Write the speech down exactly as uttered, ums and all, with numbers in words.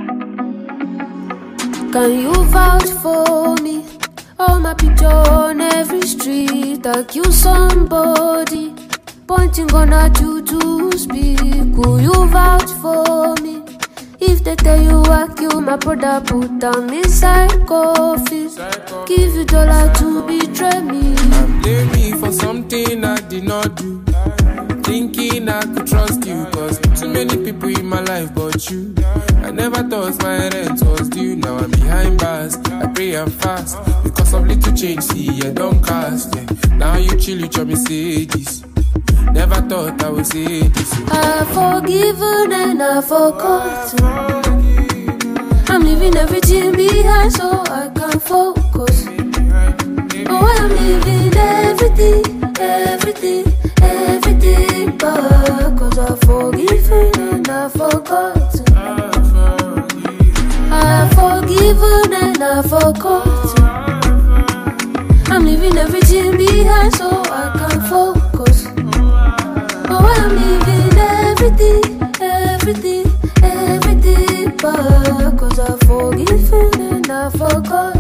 Can you vouch for me? All my picture on every street, accuse somebody, pointing gun at you to speak. Could you vouch for me? If they tell you I kill my brother, put them inside coffee. Give you dollar to betray me. And blame me for something I did not do, thinking I could trust you, cause too many people in my life but you. I never thought my rent was due. Now I'm behind bars, I pray and fast, because of little change, see I don't cast, yeah. Now you chill, you try me say this. Never thought I would say this. I've forgiven and I forgot. I'm leaving everything behind so I can focus. Oh, I'm leaving everything, everything, everything back, cause I've forgiven and I forgot. I've forgiven and I forgot. I'm leaving everything behind so I can focus. Oh, I'm leaving everything, everything, everything back, cause I've forgiven and I forgot.